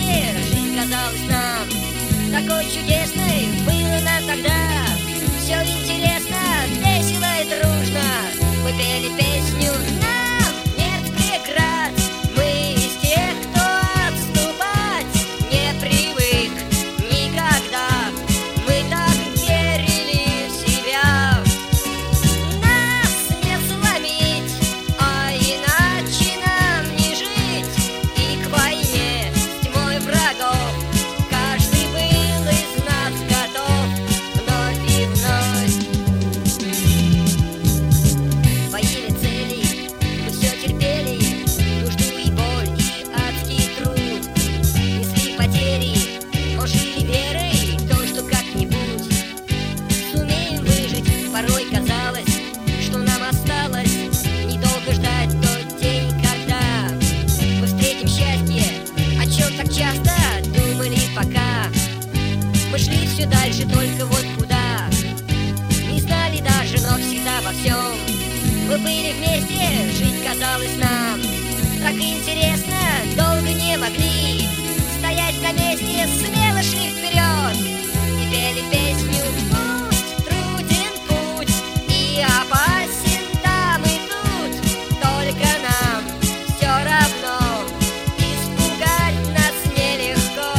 вместе, жизнь казалась нам такой чудесной, было нам тогда все интересно, весело и дружно. Мы пели песню «Нам нет преград». Мы из тех, кто отступать не привык никогда. Мы так верили в себя. Нас не сломить, а иначе нам не жить. И к войне с тьмой врагов каждый был из нас готов вновь и вновь. Во имя целей мы все терпели, нужду и боль, и адский труд. Несли потери, но жили верой в то, что как-нибудь сумеем выжить. Порой казалось, что нам осталось недолго ждать тот день, когда мы встретим счастье, о чем так часто думали пока. Мы шли все дальше, только вот куда не знали даже, но всегда во всем мы были вместе, жить казалось нам так интересно. Долго не могли стоять на месте, смело шли вперед и пели песню «Пусть труден путь и опасен там и тут, только нам все равно испугать нас нелегко.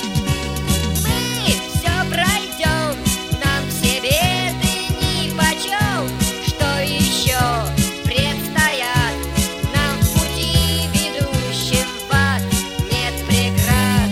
Мы все пройдем, нам все беды нипочем. Что еще предстоят нам в пути, ведущем в ад? Нет преград».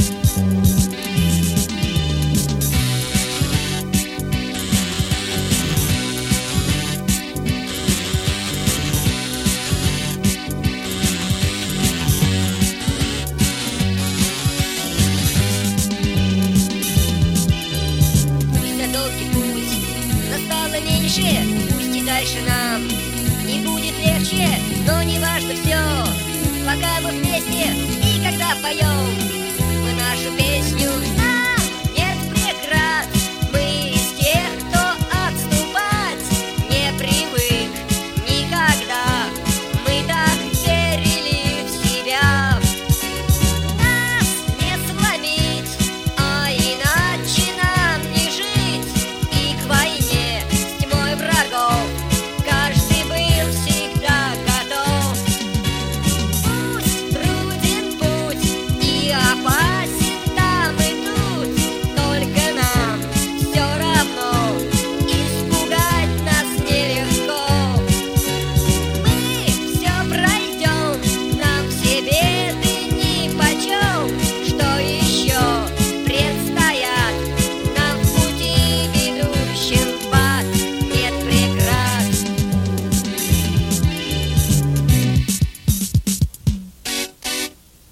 Пусть на долгий путь настало меньше, пусть и дальше нам не будет легче, но не важно все, пока мы вместе и когда поем.